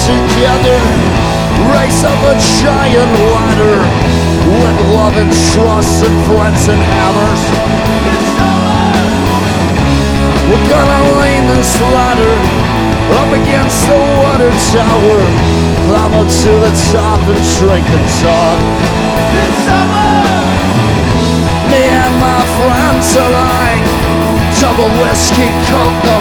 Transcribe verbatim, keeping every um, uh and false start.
together, race up a giant ladder with love and trust and friends and hammers. We're gonna lay this ladder up against the water tower, climb up to the top and drink and talk. It's summer! Me and my friends are like double whiskey, coke,